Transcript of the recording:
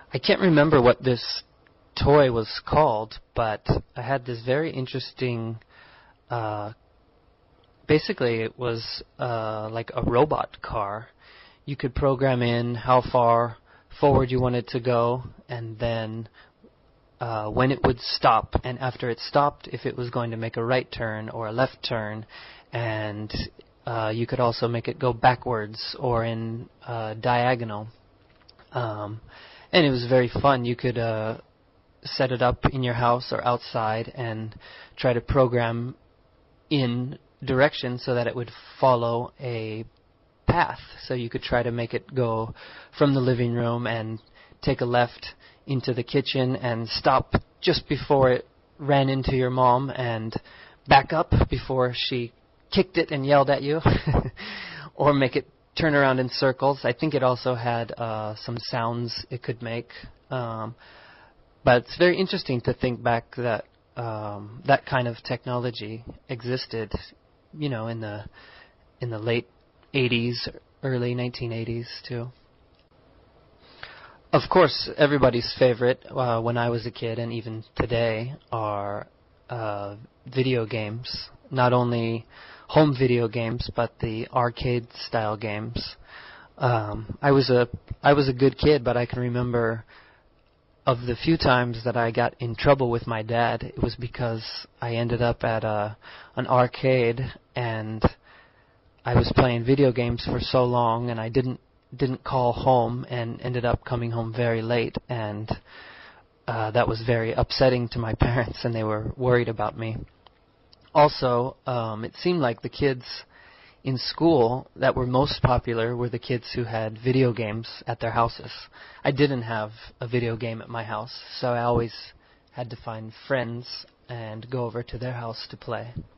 I can't remember what this toy was called, but I had this very interesting, basically it was like a robot car. You could program in how far forward you wanted to go, and then when it would stop, and after it stopped, if it was going to make a right turn or a left turn, and you could also make it go backwards or in diagonal. And it was very fun. You could set it up in your house or outside and try to program in direction so that it would follow a path. So you could try to make it go from the living room and take a left into the kitchen and stop just before it ran into your mom and back up before she kicked it and yelled at you, or make it turn around in circles. I think it also had some sounds it could make. But it's very interesting to think back that that kind of technology existed, in the late 80s, early 1980s too. Of course, everybody's favorite when I was a kid and even today are video games. Not only home video games, but the arcade-style games. I was a good kid, but I can remember of the few times that I got in trouble with my dad, it was because I ended up at an arcade and I was playing video games for so long, and I didn't call home and ended up coming home very late, and that was very upsetting to my parents, and they were worried about me. Also, it seemed like the kids in school that were most popular were the kids who had video games at their houses. I didn't have a video game at my house, so I always had to find friends and go over to their house to play.